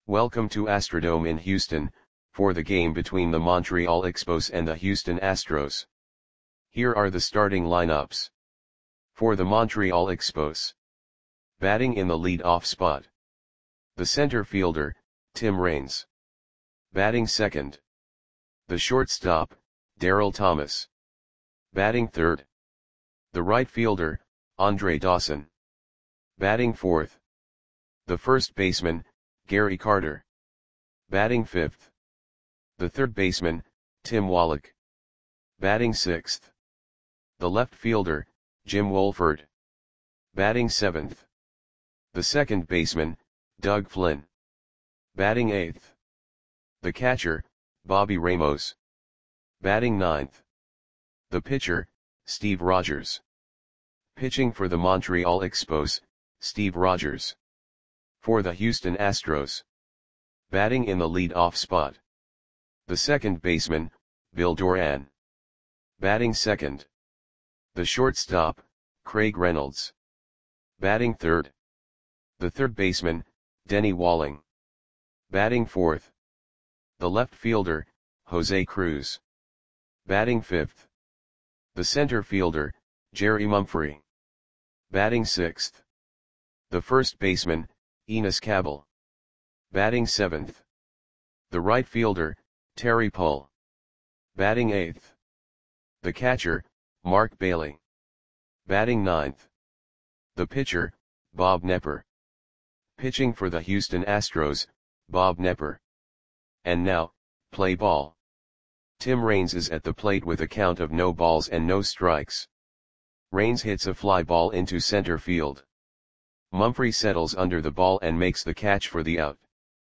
Welcome to Astrodome in Houston, for the game between the Montreal Expos and the Houston Astros. Here are the starting lineups. For the Montreal Expos. Batting in the lead-off spot. The center fielder, Tim Raines. Batting second. The shortstop, Daryl Thomas. Batting third. The right fielder, Andre Dawson. Batting fourth. The first baseman, Gary Carter. Batting fifth. The third baseman, Tim Wallach. Batting sixth. The left fielder, Jim Wolford. Batting seventh. The second baseman, Doug Flynn. Batting eighth. The catcher, Bobby Ramos. Batting ninth. The pitcher, Steve Rogers. Pitching for the Montreal Expos, Steve Rogers. For the Houston Astros. Batting in the lead-off spot. The second baseman, Bill Doran. Batting second. The shortstop, Craig Reynolds. Batting third. The third baseman, Denny Walling. Batting fourth. The left fielder, Jose Cruz. Batting fifth. The center fielder, Jerry Mumphrey. Batting sixth. The first baseman, Enos Cabell. Batting seventh. The right fielder, Terry Pull. Batting eighth. The catcher, Mark Bailey. Batting ninth. The pitcher, Bob Knepper. Pitching for the Houston Astros, Bob Knepper. And now, play ball. Tim Raines is at the plate with a count of no balls and no strikes. Raines hits a fly ball into center field. Mumphrey settles under the ball and makes the catch for the out.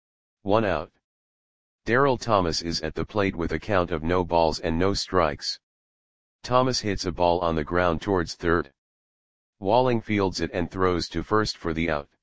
1 out. Daryl Thomas is at the plate with a count of no balls and no strikes. Thomas hits a ball on the ground towards third. Walling fields it and throws to first for the out.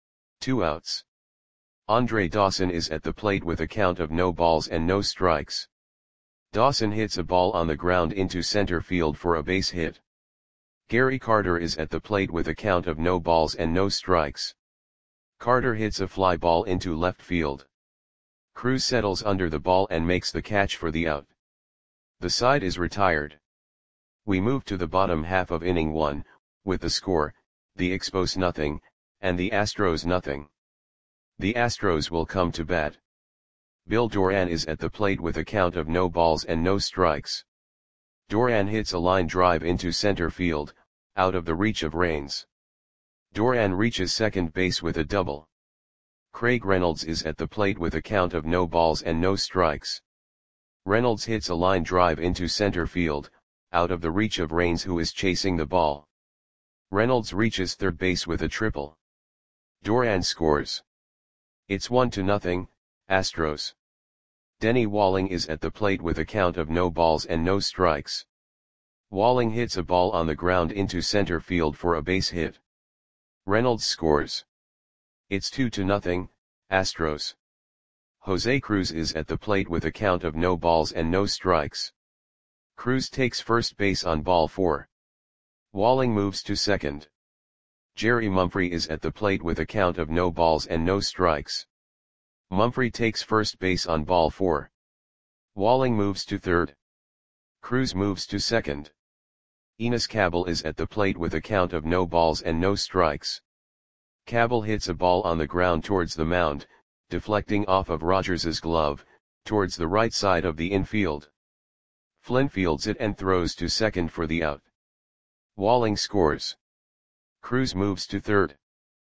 2 outs. Andre Dawson is at the plate with a count of no balls and no strikes. Dawson hits a ball on the ground into center field for a base hit. Gary Carter is at the plate with a count of no balls and no strikes. Carter hits a fly ball into left field. Cruz settles under the ball and makes the catch for the out. The side is retired. We move to the bottom half of inning 1, with the score, the Expos nothing, and the Astros nothing. The Astros will come to bat. Bill Doran is at the plate with a count of no balls and no strikes. Doran hits a line drive into center field, out of the reach of Raines. Doran reaches second base with a double. Craig Reynolds is at the plate with a count of no balls and no strikes. Reynolds hits a line drive into center field, out of the reach of Raines who is chasing the ball. Reynolds reaches third base with a triple. Doran scores. It's 1-0, Astros. Denny Walling is at the plate with a count of no balls and no strikes. Walling hits a ball on the ground into center field for a base hit. Reynolds scores. It's 2-0, Astros. Jose Cruz is at the plate with a count of no balls and no strikes. Cruz takes first base on ball 4. Walling moves to second. Jerry Mumphrey is at the plate with a count of no balls and no strikes. Mumphrey takes first base on ball 4. Walling moves to third. Cruz moves to second. Enos Cabell is at the plate with a count of no balls and no strikes. Cabell hits a ball on the ground towards the mound, deflecting off of Rogers's glove, towards the right side of the infield. Flynn fields it and throws to second for the out. Walling scores. Cruz moves to third.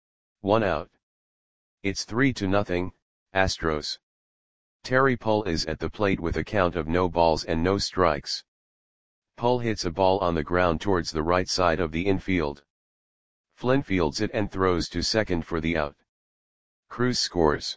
1 out. It's 3-0, Astros. Terry Pull is at the plate with a count of no balls and no strikes. Pull hits a ball on the ground towards the right side of the infield. Flynn fields it and throws to second for the out. Cruz scores.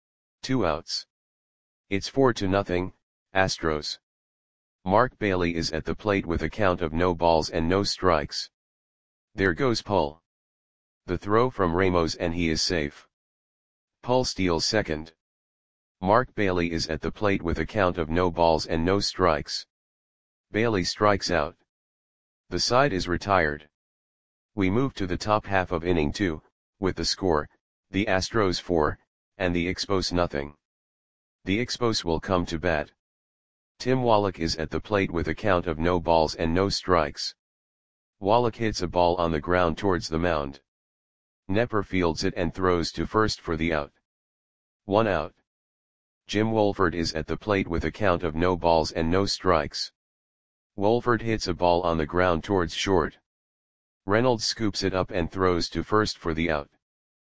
2 outs. It's 4-0, Astros. Mark Bailey is at the plate with a count of no balls and no strikes. There goes Pull. The throw from Ramos and he is safe. Pull steals second. Mark Bailey is at the plate with a count of no balls and no strikes. Bailey strikes out. The side is retired. We move to the top half of inning 2, with the score, the Astros 4, and the Expos nothing. The Expos will come to bat. Tim Wallach is at the plate with a count of no balls and no strikes. Wallach hits a ball on the ground towards the mound. Nepper fields it and throws to first for the out. 1 out. Jim Wolford is at the plate with a count of no balls and no strikes. Wolford hits a ball on the ground towards short. Reynolds scoops it up and throws to first for the out.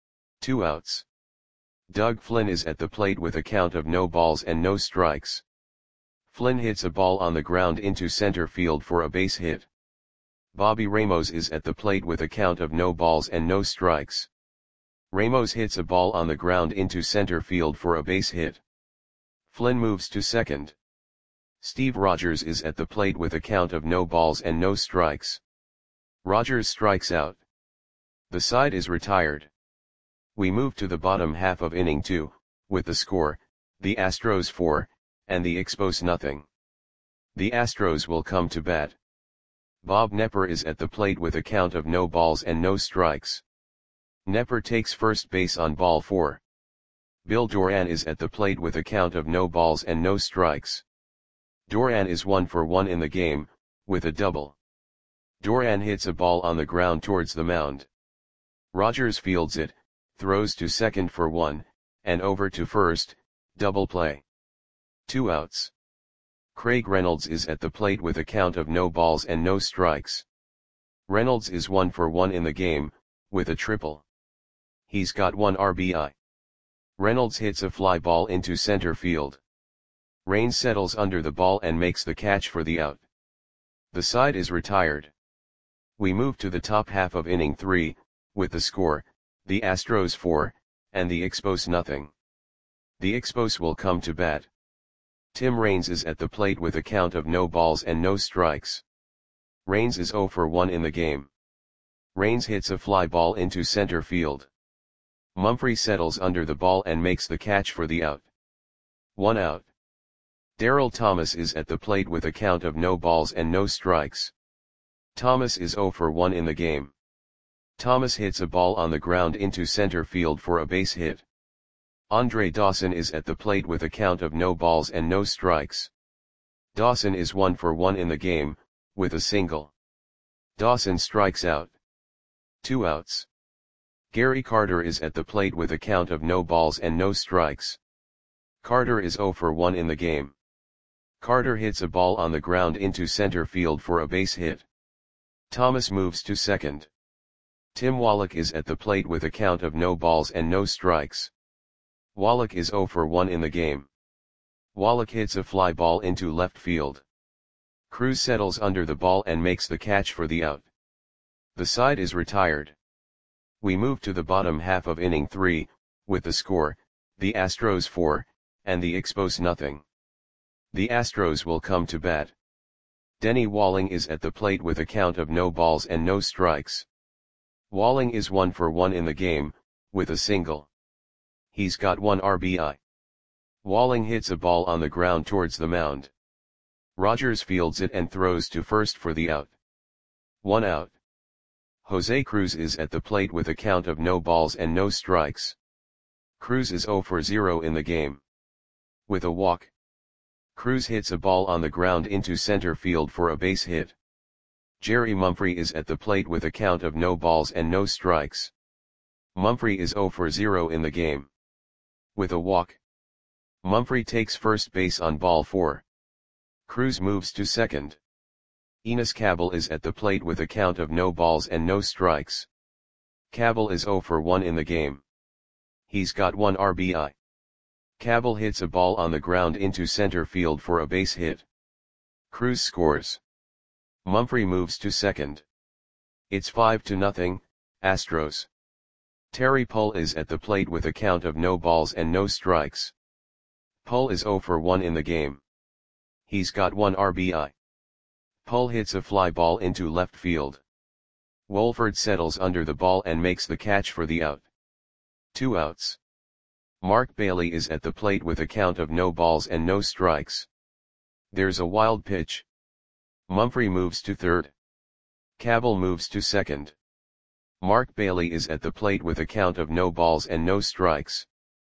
2 outs. Doug Flynn is at the plate with a count of no balls and no strikes. Flynn hits a ball on the ground into center field for a base hit. Bobby Ramos is at the plate with a count of no balls and no strikes. Ramos hits a ball on the ground into center field for a base hit. Flynn moves to second. Steve Rogers is at the plate with a count of no balls and no strikes. Rogers strikes out. The side is retired. We move to the bottom half of inning 2, with the score, the Astros 4, and the Expos nothing. The Astros will come to bat. Bob Nepper is at the plate with a count of no balls and no strikes. Nepper takes first base on ball 4. Bill Doran is at the plate with a count of no balls and no strikes. Doran is 1 for 1 in the game, with a double. Doran hits a ball on the ground towards the mound. Rogers fields it, throws to second for 1, and over to first, double play. 2 outs. Craig Reynolds is at the plate with a count of no balls and no strikes. Reynolds is 1 for 1 in the game, with a triple. He's got 1 RBI. Reynolds hits a fly ball into center field. Raines settles under the ball and makes the catch for the out. The side is retired. We move to the top half of inning 3, with the score, the Astros 4, and the Expos nothing. The Expos will come to bat. Tim Raines is at the plate with a count of no balls and no strikes. Raines is 0 for 1 in the game. Raines hits a fly ball into center field. Mumphrey settles under the ball and makes the catch for the out. 1 out. Darryl Thomas is at the plate with a count of no balls and no strikes. Thomas is 0 for 1 in the game. Thomas hits a ball on the ground into center field for a base hit. Andre Dawson is at the plate with a count of no balls and no strikes. Dawson is 1 for 1 in the game, with a single. Dawson strikes out. 2 outs. Gary Carter is at the plate with a count of no balls and no strikes. Carter is 0 for 1 in the game. Carter hits a ball on the ground into center field for a base hit. Thomas moves to second. Tim Wallach is at the plate with a count of no balls and no strikes. Wallach is 0 for 1 in the game. Wallach hits a fly ball into left field. Cruz settles under the ball and makes the catch for the out. The side is retired. We move to the bottom half of inning 3, with the score, the Astros 4, and the Expos nothing. The Astros will come to bat. Denny Walling is at the plate with a count of no balls and no strikes. Walling is 1 for 1 in the game, with a single. He's got 1 RBI. Walling hits a ball on the ground towards the mound. Rogers fields it and throws to first for the out. 1 out. Jose Cruz is at the plate with a count of no balls and no strikes. Cruz is 0 for 0 in the game. With a walk. Cruz hits a ball on the ground into center field for a base hit. Jerry Mumphrey is at the plate with a count of no balls and no strikes. Mumphrey is 0 for 0 in the game. With a walk. Mumphrey takes first base on ball 4. Cruz moves to second. Enos Cabell is at the plate with a count of no balls and no strikes. Cabell is 0 for 1 in the game. He's got 1 RBI. Cabell hits a ball on the ground into center field for a base hit. Cruz scores. Mumphrey moves to second. It's 5-0, Astros. Terry Pull is at the plate with a count of no balls and no strikes. Pull is 0 for 1 in the game. He's got 1 RBI. Pull hits a fly ball into left field. Wolford settles under the ball and makes the catch for the out. 2 outs. Mark Bailey is at the plate with a count of no balls and no strikes. There's a wild pitch. Mumphrey moves to third. Cabell moves to second. Mark Bailey is at the plate with a count of no balls and no strikes.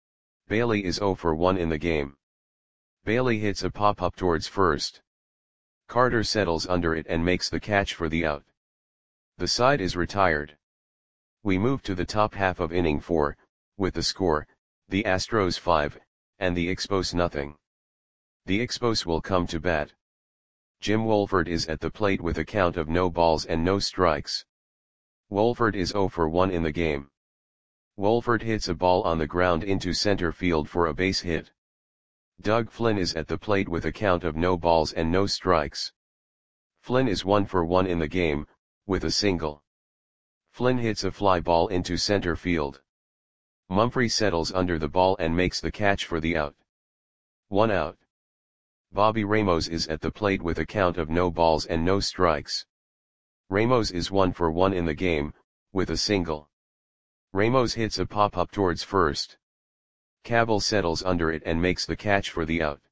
Bailey is 0 for 1 in the game. Bailey hits a pop-up towards first. Carter settles under it and makes the catch for the out. The side is retired. We move to the top half of inning 4, with the score, the Astros 5, and the Expos nothing. The Expos will come to bat. Jim Wolford is at the plate with a count of no balls and no strikes. Wolford is 0 for 1 in the game. Wolford hits a ball on the ground into center field for a base hit. Doug Flynn is at the plate with a count of no balls and no strikes. Flynn is 1 for 1 in the game, with a single. Flynn hits a fly ball into center field. Mumphrey settles under the ball and makes the catch for the out. 1 out. Bobby Ramos is at the plate with a count of no balls and no strikes. Ramos is 1 for 1 in the game, with a single. Ramos hits a pop-up towards first. Cabell settles under it and makes the catch for the out.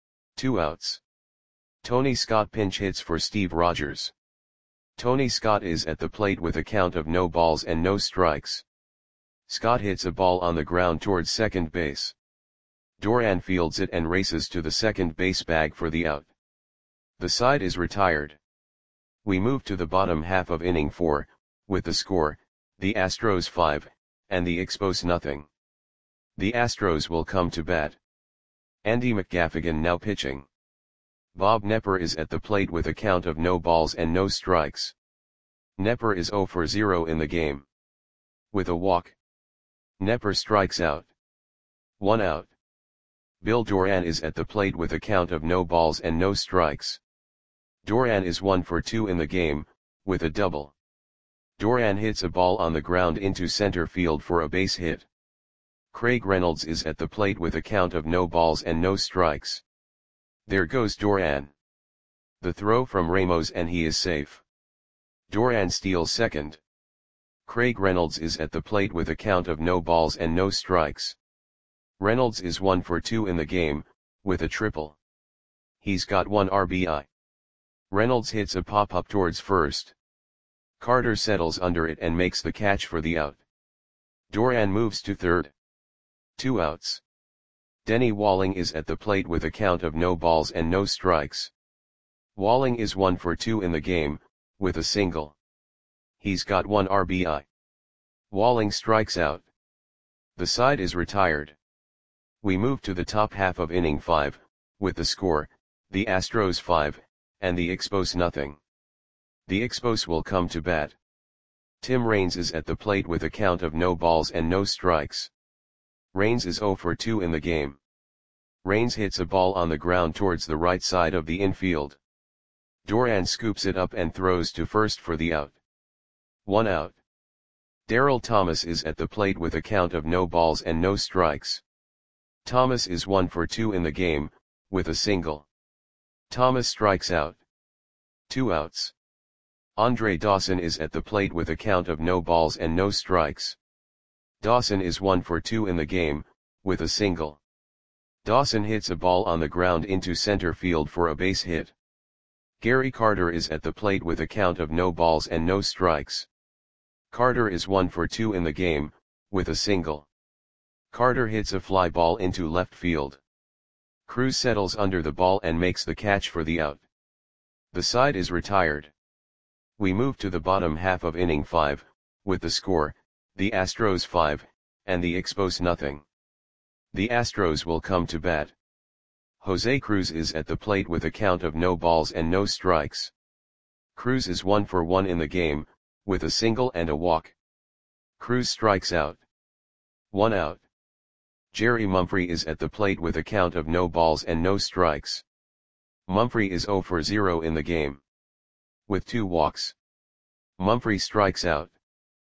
2 outs. Tony Scott pinch hits for Steve Rogers. Tony Scott is at the plate with a count of no balls and no strikes. Scott hits a ball on the ground towards second base. Duran fields it and races to the second base bag for the out. The side is retired. We move to the bottom half of inning 4, with the score, the Astros 5, and the Expos nothing. The Astros will come to bat. Andy McGaffigan now pitching. Bob Knepper is at the plate with a count of no balls and no strikes. Knepper is 0 for 0 in the game. With a walk, Knepper strikes out. 1 out. Bill Duran is at the plate with a count of no balls and no strikes. Duran is 1 for 2 in the game, with a double. Duran hits a ball on the ground into center field for a base hit. Craig Reynolds is at the plate with a count of no balls and no strikes. There goes Duran. The throw from Ramos and he is safe. Duran steals second. Craig Reynolds is at the plate with a count of no balls and no strikes. Reynolds is 1 for 2 in the game, with a triple. He's got 1 RBI. Reynolds hits a pop-up towards first. Carter settles under it and makes the catch for the out. Duran moves to third. 2 outs. Denny Walling is at the plate with a count of no balls and no strikes. Walling is 1 for 2 in the game, with a single. He's got 1 RBI. Walling strikes out. The side is retired. We move to the top half of inning 5, with the score, the Astros 5, and the Expos nothing. The Expos will come to bat. Tim Raines is at the plate with a count of no balls and no strikes. Raines is 0 for 2 in the game. Raines hits a ball on the ground towards the right side of the infield. Duran scoops it up and throws to first for the out. 1 out. Darryl Thomas is at the plate with a count of no balls and no strikes. Thomas is 1 for 2 in the game, with a single. Thomas strikes out. 2 outs. Andre Dawson is at the plate with a count of no balls and no strikes. Dawson is 1 for 2 in the game, with a single. Dawson hits a ball on the ground into center field for a base hit. Gary Carter is at the plate with a count of no balls and no strikes. Carter is 1 for 2 in the game, with a single. Carter hits a fly ball into left field. Cruz settles under the ball and makes the catch for the out. The side is retired. We move to the bottom half of inning 5, with the score, the Astros 5, and the Expos nothing. The Astros will come to bat. Jose Cruz is at the plate with a count of no balls and no strikes. Cruz is 1 for 1 in the game, with a single and a walk. Cruz strikes out. 1 out. Jerry Mumphrey is at the plate with a count of no balls and no strikes. Mumphrey is 0 for 0 in the game. With 2 walks. Mumphrey strikes out.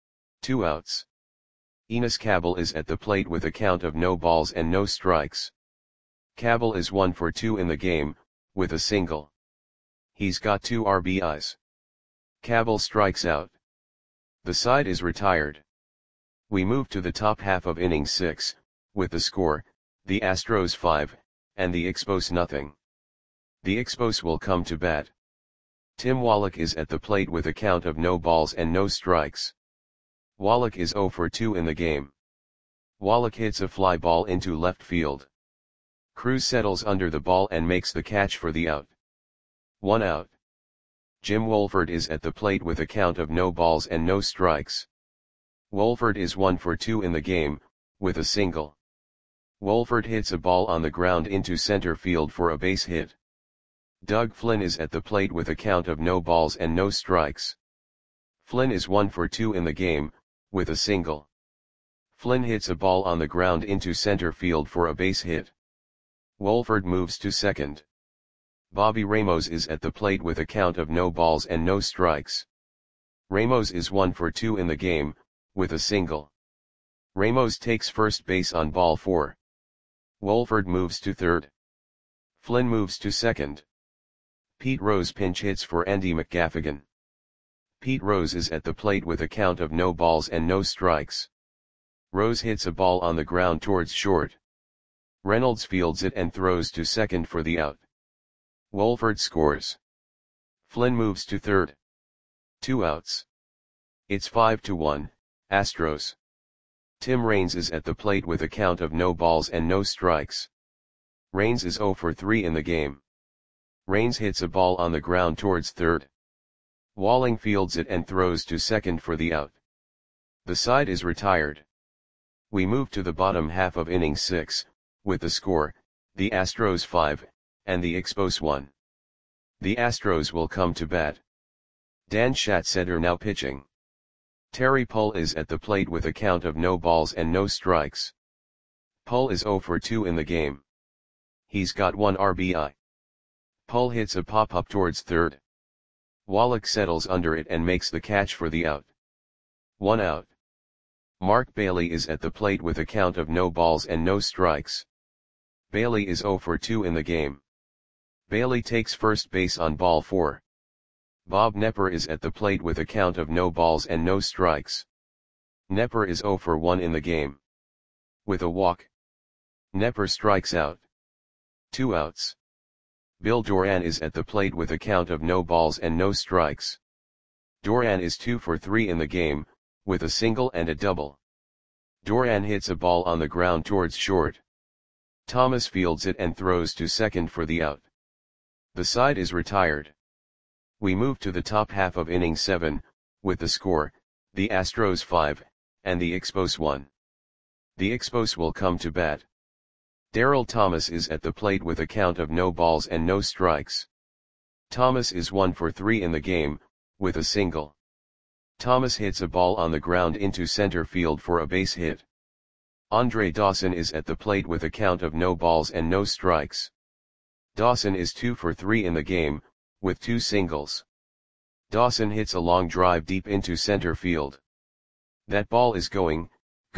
2 outs. Enos Cabell is at the plate with a count of no balls and no strikes. Cabell is 1 for 2 in the game, with a single. He's got 2 RBIs. Cabell strikes out. The side is retired. We move to the top half of inning 6, with the score, the Astros 5, and the Expos nothing. The Expos will come to bat. Tim Wallach is at the plate with a count of no balls and no strikes. Wallach is 0 for 2 in the game. Wallach hits a fly ball into left field. Cruz settles under the ball and makes the catch for the out. 1 out. Jim Wohlford is at the plate with a count of no balls and no strikes. Wohlford is 1 for 2 in the game, with a single. Wohlford hits a ball on the ground into center field for a base hit. Doug Flynn is at the plate with a count of no balls and no strikes. Flynn is 1 for 2 in the game, with a single. Flynn hits a ball on the ground into center field for a base hit. Wohlford moves to second. Bobby Ramos is at the plate with a count of no balls and no strikes. Ramos is 1 for 2 in the game, with a single. Ramos takes first base on ball 4. Wohlford moves to third. Flynn moves to second. Pete Rose pinch hits for Andy McGaffigan. Pete Rose is at the plate with a count of no balls and no strikes. Rose hits a ball on the ground towards short. Reynolds fields it and throws to second for the out. Wohlford scores. Flynn moves to third. 2 outs. It's 5-1, Astros. Tim Raines is at the plate with a count of no balls and no strikes. Raines is 0 for 3 in the game. Raines hits a ball on the ground towards third. Walling fields it and throws to second for the out. The side is retired. We move to the bottom half of inning 6, with the score, the Astros 5, and the Expos 1. The Astros will come to bat. Dan Schatzeder now pitching. Terry Pull is at the plate with a count of no balls and no strikes. Pull is 0 for 2 in the game. He's got 1 RBI. Pull hits a pop-up towards third. Wallach settles under it and makes the catch for the out. 1 out. Mark Bailey is at the plate with a count of no balls and no strikes. Bailey is 0 for 2 in the game. Bailey takes first base on ball 4. Bob Knepper is at the plate with a count of no balls and no strikes. Knepper is 0 for 1 in the game. With a walk, Knepper strikes out. 2 outs. Bill Doran is at the plate with a count of no balls and no strikes. Doran is 2 for 3 in the game, with a single and a double. Doran hits a ball on the ground towards short. Thomas fields it and throws to second for the out. The side is retired. We move to the top half of inning 7, with the score, the Astros 5, and the Expos 1. The Expos will come to bat. Darryl Thomas is at the plate with a count of no balls and no strikes. Thomas is 1 for 3 in the game, with a single. Thomas hits a ball on the ground into center field for a base hit. Andre Dawson is at the plate with a count of no balls and no strikes. Dawson is 2 for 3 in the game, with 2 singles. Dawson hits a long drive deep into center field. That ball is gone.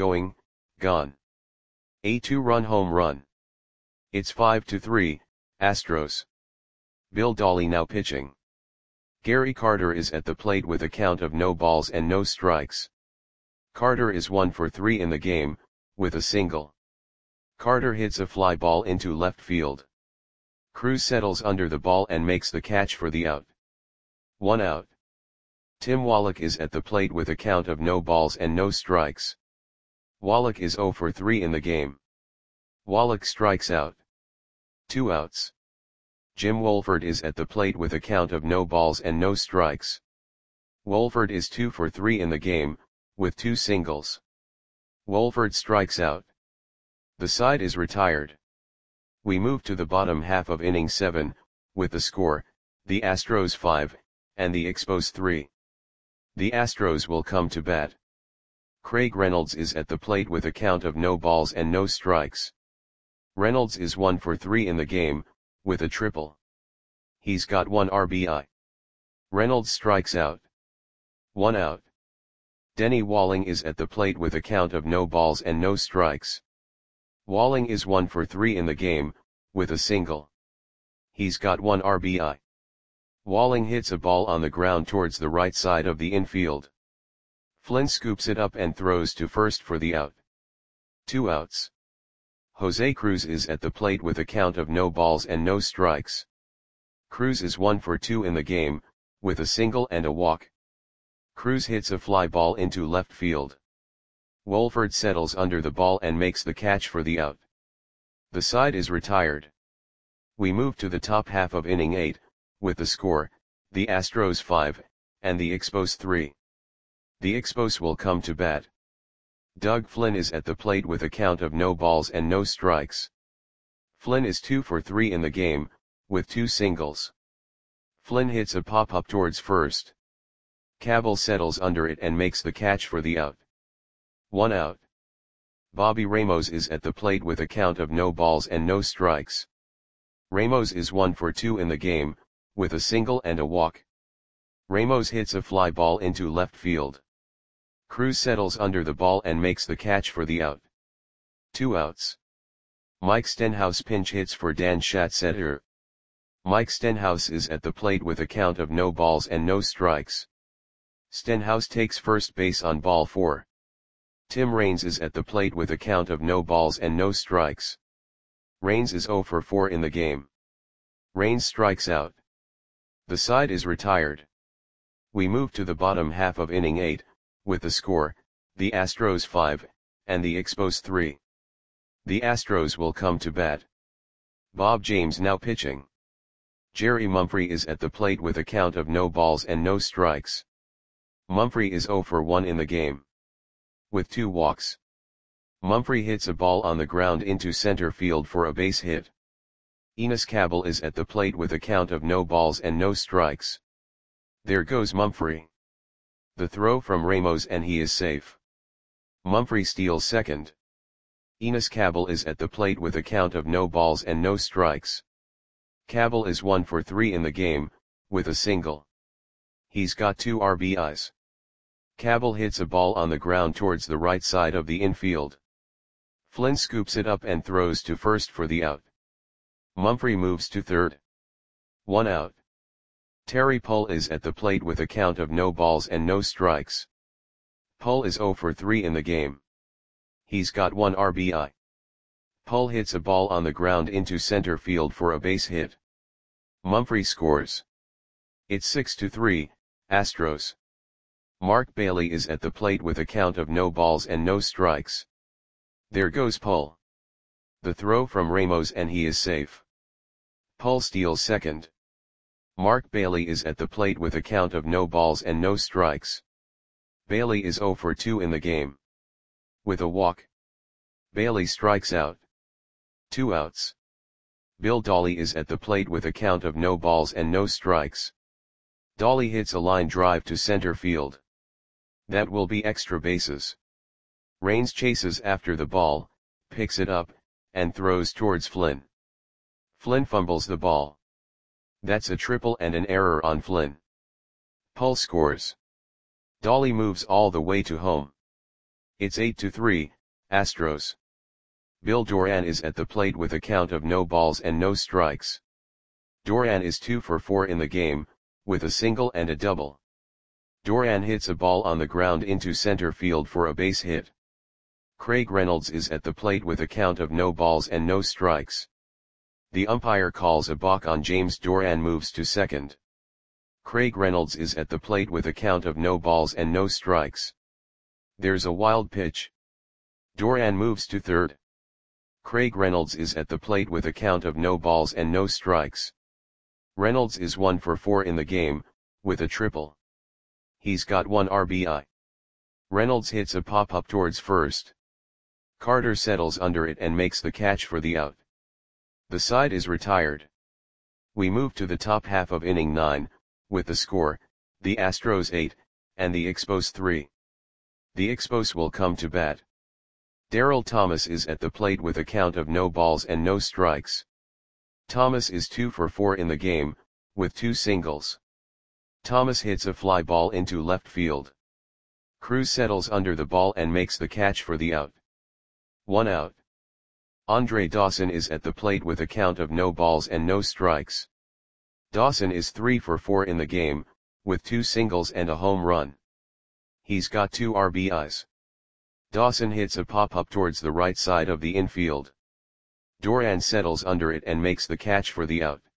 A 2-run home run. It's 5-3, Astros. Bill Dawley now pitching. Gary Carter is at the plate with a count of no balls and no strikes. Carter is 1 for 3 in the game, with a single. Carter hits a fly ball into left field. Cruz settles under the ball and makes the catch for the out. 1 out. Tim Wallach is at the plate with a count of no balls and no strikes. Wallach is 0 for 3 in the game. Wallach strikes out. 2 outs. Jim Wohlford is at the plate with a count of no balls and no strikes. Wohlford is 2 for 3 in the game, with 2 singles. Wohlford strikes out. The side is retired. We move to the bottom half of inning 7, with the score, the Astros 5, and the Expos 3. The Astros will come to bat. Craig Reynolds is at the plate with a count of no balls and no strikes. Reynolds is 1 for 3 in the game, with a triple. He's got 1 RBI. Reynolds strikes out. 1 out. Denny Walling is at the plate with a count of no balls and no strikes. Walling is 1 for 3 in the game, with a single. He's got 1 RBI. Walling hits a ball on the ground towards the right side of the infield. Flynn scoops it up and throws to first for the out. 2 outs. Jose Cruz is at the plate with a count of no balls and no strikes. Cruz is 1 for 2 in the game, with a single and a walk. Cruz hits a fly ball into left field. Wolford settles under the ball and makes the catch for the out. The side is retired. We move to the top half of inning 8, with the score, the Astros 5, and the Expos 3. The Expos will come to bat. Doug Flynn is at the plate with a count of no balls and no strikes. Flynn is 2 for 3 in the game, with 2 singles. Flynn hits a pop-up towards first. Cabell settles under it and makes the catch for the out. 1 out. Bobby Ramos is at the plate with a count of no balls and no strikes. Ramos is 1 for 2 in the game, with a single and a walk. Ramos hits a fly ball into left field. Cruz settles under the ball and makes the catch for the out. 2 outs. Mike Stenhouse pinch hits for Dan Schatzeder. Mike Stenhouse is at the plate with a count of no balls and no strikes. Stenhouse takes first base on ball 4. Tim Raines is at the plate with a count of no balls and no strikes. Raines is 0 for 4 in the game. Raines strikes out. The side is retired. We move to the bottom half of inning 8, with the score, the Astros 5, and the Expos 3. The Astros will come to bat. Bob James now pitching. Jerry Mumphrey is at the plate with a count of no balls and no strikes. Mumphrey is 0 for 1 in the game. With 2 walks. Mumphrey hits a ball on the ground into center field for a base hit. Enos Cabell is at the plate with a count of no balls and no strikes. There goes Mumphrey. The throw from Ramos and he is safe. Mumphrey steals second. Enos Cabell is at the plate with a count of no balls and no strikes. Cabell is 1 for 3 in the game, with a single. He's got 2 RBIs. Cabell hits a ball on the ground towards the right side of the infield. Flynn scoops it up and throws to first for the out. Mumphrey moves to third. 1 out. Terry Pull is at the plate with a count of no balls and no strikes. Pull is 0 for 3 in the game. He's got 1 RBI. Pull hits a ball on the ground into center field for a base hit. Mumphrey scores. It's 6-3, Astros. Mark Bailey is at the plate with a count of no balls and no strikes. There goes Pull. The throw from Ramos and he is safe. Pull steals second. Mark Bailey is at the plate with a count of no balls and no strikes. Bailey is 0 for 2 in the game. With a walk. Bailey strikes out. 2 outs. Bill Dawley is at the plate with a count of no balls and no strikes. Dawley hits a line drive to center field. That will be extra bases. Raines chases after the ball, picks it up, and throws towards Flynn. Flynn fumbles the ball. That's a triple and an error on Flynn. Pull scores. Dawley moves all the way to home. It's 8-3, Astros. Bill Doran is at the plate with a count of no balls and no strikes. Doran is 2 for 4 in the game, with a single and a double. Doran hits a ball on the ground into center field for a base hit. Craig Reynolds is at the plate with a count of no balls and no strikes. The umpire calls a balk on James. Doran moves to second. Craig Reynolds is at the plate with a count of no balls and no strikes. There's a wild pitch. Doran moves to third. Craig Reynolds is at the plate with a count of no balls and no strikes. Reynolds is 1 for 4 in the game, with a triple. He's got 1 RBI. Reynolds hits a pop-up towards first. Carter settles under it and makes the catch for the out. The side is retired. We move to the top half of inning 9, with the score, the Astros 8, and the Expos 3. The Expos will come to bat. Darryl Thomas is at the plate with a count of no balls and no strikes. Thomas is 2 for 4 in the game, with 2 singles. Thomas hits a fly ball into left field. Cruz settles under the ball and makes the catch for the out. 1 out. Andre Dawson is at the plate with a count of no balls and no strikes. Dawson is 3 for 4 in the game, with 2 singles and a home run. He's got 2 RBIs. Dawson hits a pop-up towards the right side of the infield. Doran settles under it and makes the catch for the out.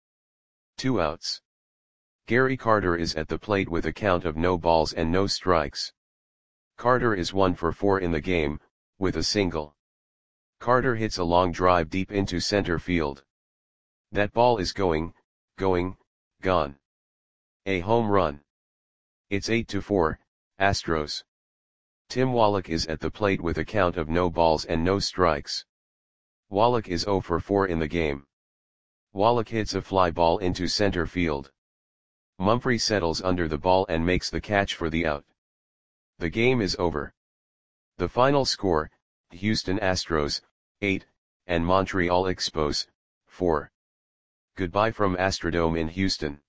2 outs. Gary Carter is at the plate with a count of no balls and no strikes. Carter is 1 for 4 in the game, with a single. Carter hits a long drive deep into center field. That ball is going, gone. A home run. It's 8-4, Astros. Tim Wallach is at the plate with a count of no balls and no strikes. Wallach is 0 for 4 in the game. Wallach hits a fly ball into center field. Mumphrey settles under the ball and makes the catch for the out. The game is over. The final score, Houston Astros, 8, and Montreal Expos, 4. Goodbye from Astrodome in Houston.